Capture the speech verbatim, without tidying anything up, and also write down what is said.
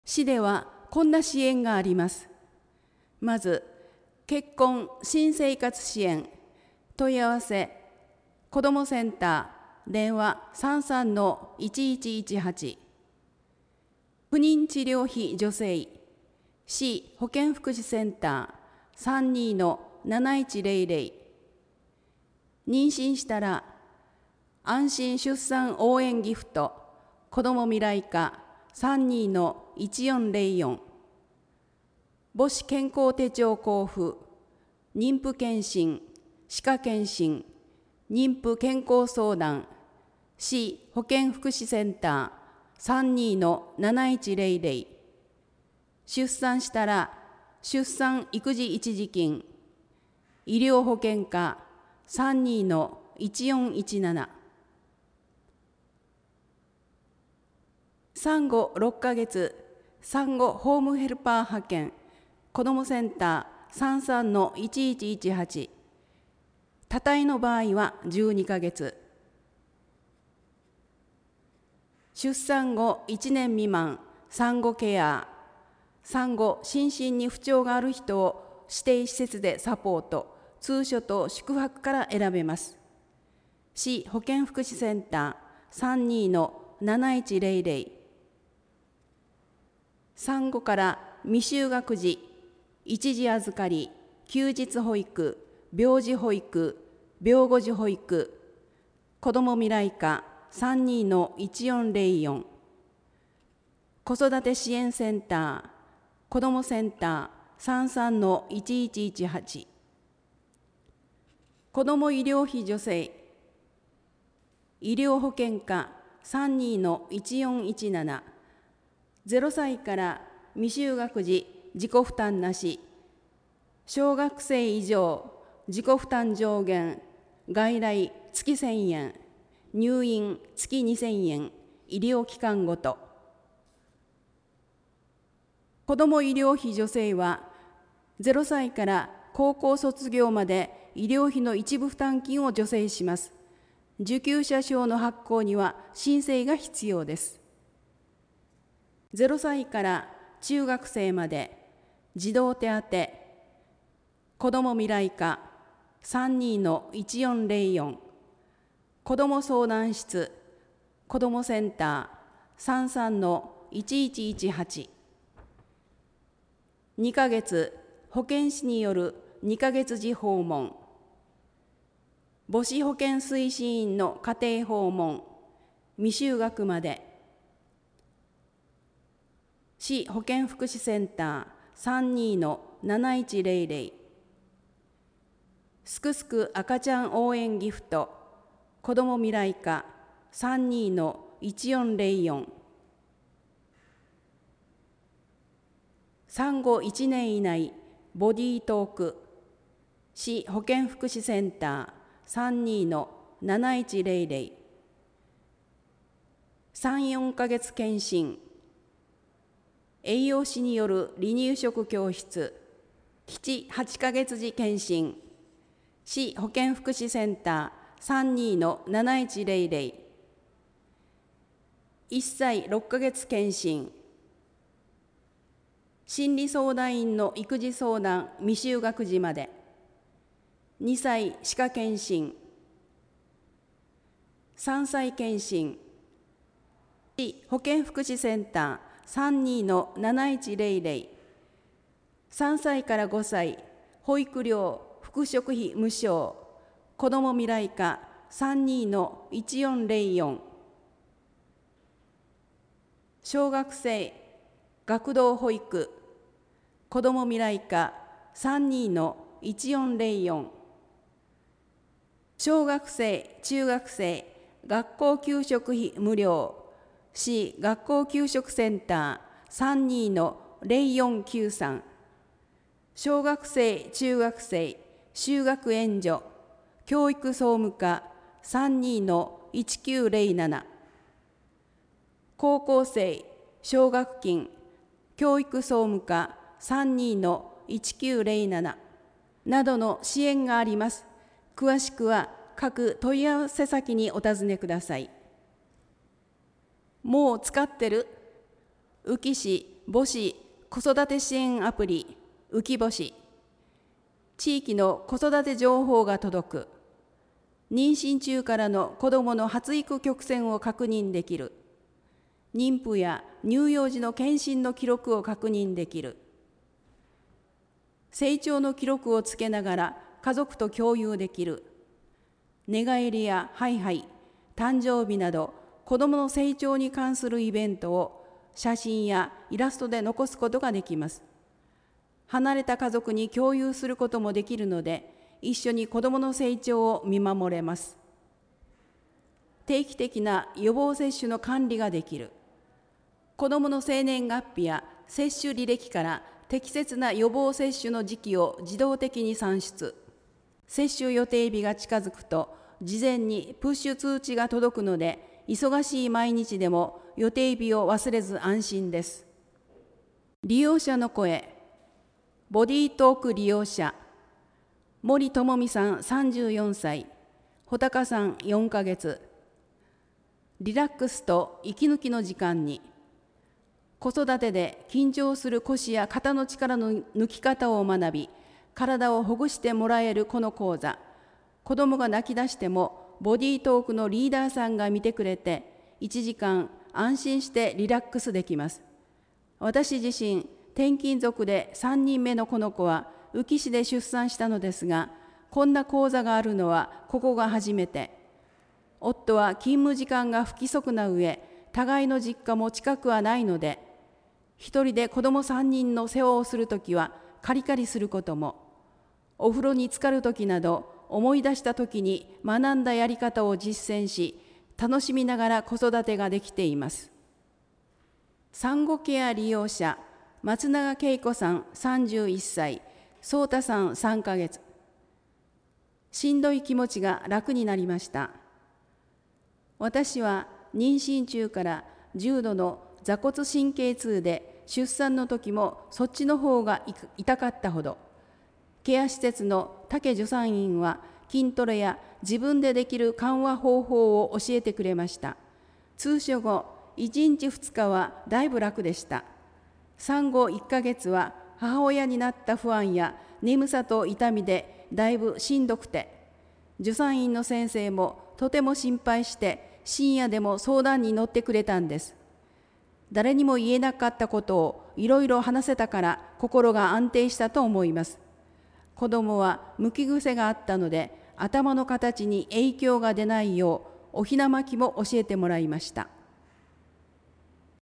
市ではこんな支援があります。まず、結婚・新生活支援、問い合わせ、子どもセンター、電話 さんさんのいちいちいちはち、不妊治療費助成、市保健福祉センター さんにのなないちぜろぜろ、妊娠したら安心出産応援ギフト、子ども未来課 さんにのいちよんぜろよん、母子健康手帳交付、妊婦健診、歯科健診、妊婦健康相談、市保健福祉センター さんにのなないちぜろぜろ、出産したら出産育児一時金、医療保険課 さんにのいちよんいちなな、産後ろっかげつ産後ホームヘルパー派遣、子どもセンター さんさんのいちいちいちはち、多胎の場合はじゅうにかげつ、出産後いちねん未満産後ケア、産後心身に不調がある人を指定施設でサポート、通所と宿泊から選べます。市保健福祉センター さんにのなないちぜろぜろ、産後から未就学児、一時預かり、休日保育、病児保育、病後児保育、子ども未来課 さんにのいちよんぜろよん、子育て支援センター、子どもセンター さんさんのいちいちいちはち、子ども医療費助成、医療保険課 さんにのいちよんいちなな、ゼロさいから未就学児自己負担なし、小学生以上自己負担上限、外来月せんえん、入院月にせんえん、医療機関ごと。子ども医療費助成は、ゼロさいから高校卒業まで医療費の一部負担金を助成します。受給者証の発行には申請が必要です。ゼロさいから中学生まで児童手当、子ども未来課 さんにのいちよんぜろよん、子ども相談室、子どもセンター さんさんのいちいちいちはち、にかげつ保健師によるにかげつじ訪問、母子保健推進員の家庭訪問、未就学まで、市保健福祉センター さんにのなないちぜろぜろ、すくすく赤ちゃん応援ギフト、子ども未来課 さんにのいちよんぜろよん、産後いちねん以内ボディートーク、市保健福祉センター さんにのなないちぜろぜろ、さん、よんかげつ検診、栄養士による離乳食教室、なな、はちかげつじ検診、市保健福祉センター さんにのなないちぜろぜろ、いっさいろっかげつ検診、心理相談員の育児相談未就学児まで、にさい歯科検診、さんさい検診、市保健福祉センター さんにのなないちぜろぜろ、さんさいからごさい保育料副食費無償、子ども未来課 さんにのいちよんぜろよん、小学生学童保育、子ども未来課 さんにのいちよんぜろよん、小学生中学生学校給食費無料、市学校給食センター さんにのぜろよんきゅうさん、小学生中学生就学援助教育総務課 さんにのいちきゅうぜろなな、高校生奨学金教育総務課 さんにのいちきゅうぜろなな などの支援があります。詳しくは各問い合わせ先にお尋ねください。もう使ってる？宇城市母子子育て支援アプリうきぼし、地域の子育て情報が届く、妊娠中からの子どもの発育曲線を確認できる、妊婦や乳幼児の検診の記録を確認できる、成長の記録をつけながら家族と共有できる、寝返りやハイハイ、誕生日など子どもの成長に関するイベントを写真やイラストで残すことができます。離れた家族に共有することもできるので、一緒に子どもの成長を見守れます。定期的な予防接種の管理ができる。子どもの生年月日や接種履歴から適切な予防接種の時期を自動的に算出。接種予定日が近づくと、事前にプッシュ通知が届くので、忙しい毎日でも予定日を忘れず安心です。利用者の声。ボディートーク利用者。森智美さんさんじゅうよんさい、穂高さんよんかげつ。リラックスと息抜きの時間に。子育てで緊張する腰や肩の力の抜き方を学び、体をほぐしてもらえるこの講座。子どもが泣き出しても、ボディートークのリーダーさんが見てくれて、いちじかん安心してリラックスできます。私自身、転勤族でさんにんめのこの子は、宇城市で出産したのですが、こんな講座があるのはここが初めて。夫は勤務時間が不規則な上、互いの実家も近くはないので、一人で子供さんにんの世話をするときはカリカリすることも、お風呂に浸かるときなど思い出したときに学んだやり方を実践し、楽しみながら子育てができています。産後ケア利用者、松永恵子さんさんじゅういっさい、颯太さんさんかげつ。しんどい気持ちが楽になりました。私は妊娠中から重度の座骨神経痛で、出産の時もそっちの方が痛かったほど。ケア施設の竹助産院は筋トレや自分でできる緩和方法を教えてくれました。通所後いちにちふつかはだいぶ楽でした。産後いっかげつは母親になった不安や眠さと痛みでだいぶしんどくて、助産院の先生もとても心配して深夜でも相談に乗ってくれたんです。誰にも言えなかったことをいろいろ話せたから心が安定したと思います。子供はむき癖があったので、頭の形に影響が出ないようおひな巻きも教えてもらいました。